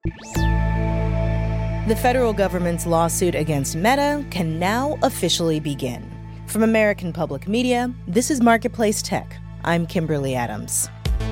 The federal government's lawsuit against Meta can now officially begin. From American Public Media, this is Marketplace Tech. I'm Kimberly Adams.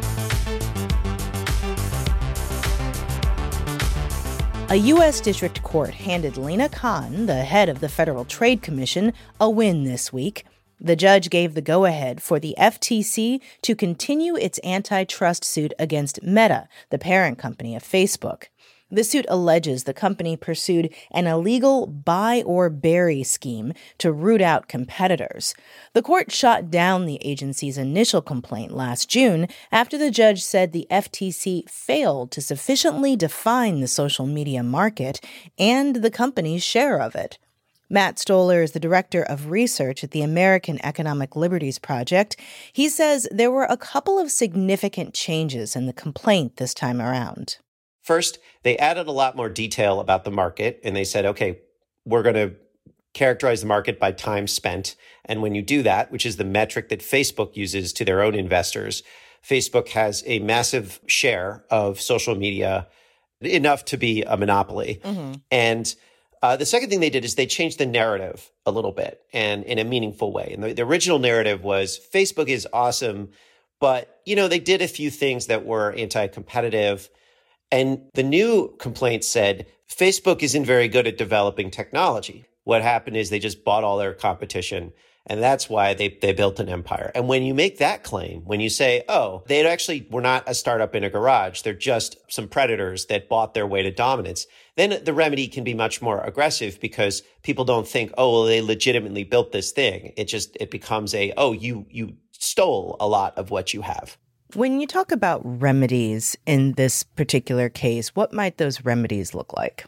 A U.S. District Court handed Lina Khan, the head of the Federal Trade Commission, a win this week. The judge gave the go-ahead for the FTC to continue its antitrust suit against Meta, the parent company of Facebook. The suit alleges the company pursued an illegal buy or bury scheme to root out competitors. The court shot down the agency's initial complaint last June after the judge said the FTC failed to sufficiently define the social media market and the company's share of it. Matt Stoller is the director of research at the American Economic Liberties Project. He says there were a couple of significant changes in the complaint this time around. First, they added a lot more detail about the market, and they said, okay, we're going to characterize the market by time spent. And when you do that, which is the metric that Facebook uses to their own investors, Facebook has a massive share of social media, enough to be a monopoly. Mm-hmm. And the second thing they did is they changed the narrative a little bit and in a meaningful way. And the original narrative was Facebook is awesome, but, they did a few things that were anti-competitive. And the new complaint said Facebook isn't very good at developing technology. What happened is they just bought all their competition, and that's why they built an empire. And when you make that claim, when you say, oh, they actually were not a startup in a garage, they're just some predators that bought their way to dominance, then the remedy can be much more aggressive because people don't think, oh, well, they legitimately built this thing. It becomes you stole a lot of what you have. When you talk about remedies in this particular case, what might those remedies look like?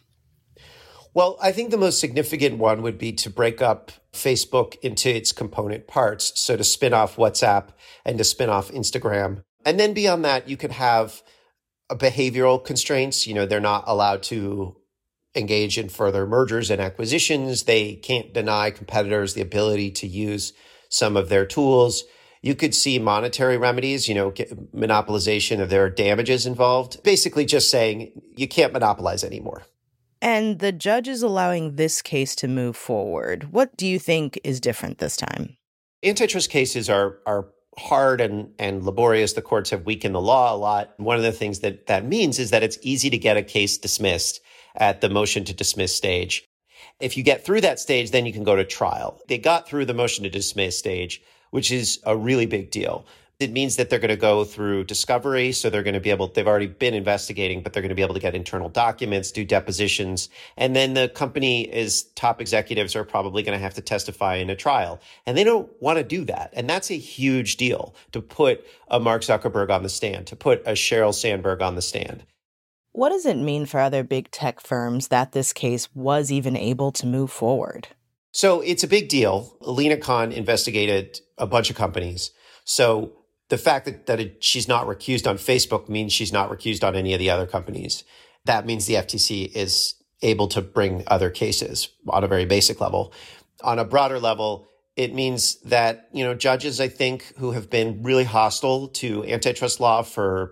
Well, I think the most significant one would be to break up Facebook into its component parts. So to spin off WhatsApp and to spin off Instagram. And then beyond that, you could have behavioral constraints. They're not allowed to engage in further mergers and acquisitions. They can't deny competitors the ability to use some of their tools. You could see monetary remedies, monopolization if there are damages involved, basically just saying you can't monopolize anymore. And the judge is allowing this case to move forward. What do you think is different this time? Antitrust cases are hard and laborious. The courts have weakened the law a lot. One of the things that means is that it's easy to get a case dismissed at the motion to dismiss stage. If you get through that stage, then you can go to trial. They got through the motion to dismiss stage, which is a really big deal. It means that they're going to go through discovery. So they're going to be they've already been investigating, but they're going to be able to get internal documents, do depositions. And then the company's top executives are probably going to have to testify in a trial. And they don't want to do that. And that's a huge deal to put a Mark Zuckerberg on the stand, to put a Sheryl Sandberg on the stand. What does it mean for other big tech firms that this case was even able to move forward? So it's a big deal. Lina Khan investigated a bunch of companies. So the fact that she's not recused on Facebook means she's not recused on any of the other companies. That means the FTC is able to bring other cases on a very basic level. On a broader level, it means that, judges, I think, who have been really hostile to antitrust law for,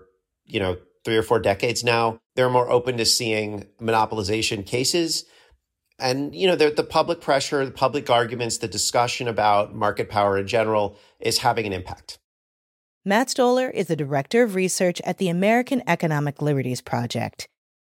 3 or 4 decades now, they're more open to seeing monopolization cases. And, the public pressure, the public arguments, the discussion about market power in general is having an impact. Matt Stoller is the director of research at the American Economic Liberties Project.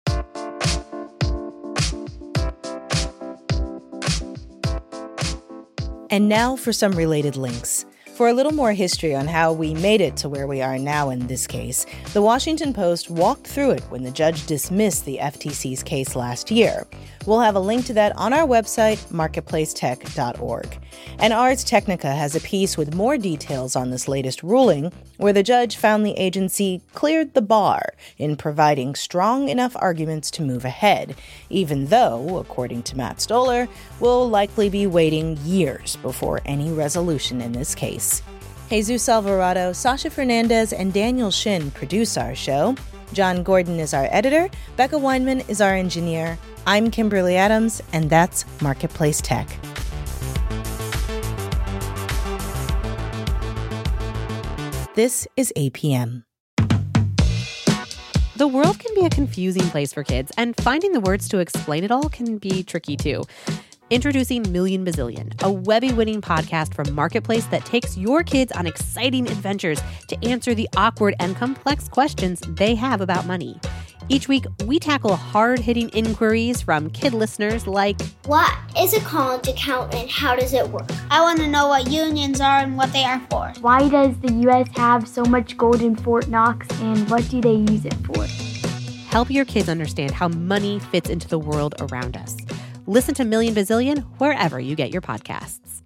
And now for some related links. For a little more history on how we made it to where we are now in this case, The Washington Post walked through it when the judge dismissed the FTC's case last year. We'll have a link to that on our website, marketplacetech.org. And Ars Technica has a piece with more details on this latest ruling, where the judge found the agency cleared the bar in providing strong enough arguments to move ahead, even though, according to Matt Stoller, we'll likely be waiting years before any resolution in this case. Jesus Alvarado, Sasha Fernandez, and Daniel Shin produce our show. John Gordon is our editor. Becca Weinman is our engineer. I'm Kimberly Adams, and that's Marketplace Tech. This is APM. The world can be a confusing place for kids, and finding the words to explain it all can be tricky too. Introducing Million Bazillion, a Webby-winning podcast from Marketplace that takes your kids on exciting adventures to answer the awkward and complex questions they have about money. Each week, we tackle hard-hitting inquiries from kid listeners like, what is a college account and how does it work? I want to know what unions are and what they are for. Why does the U.S. have so much gold in Fort Knox, and what do they use it for? Help your kids understand how money fits into the world around us. Listen to Million Bazillion wherever you get your podcasts.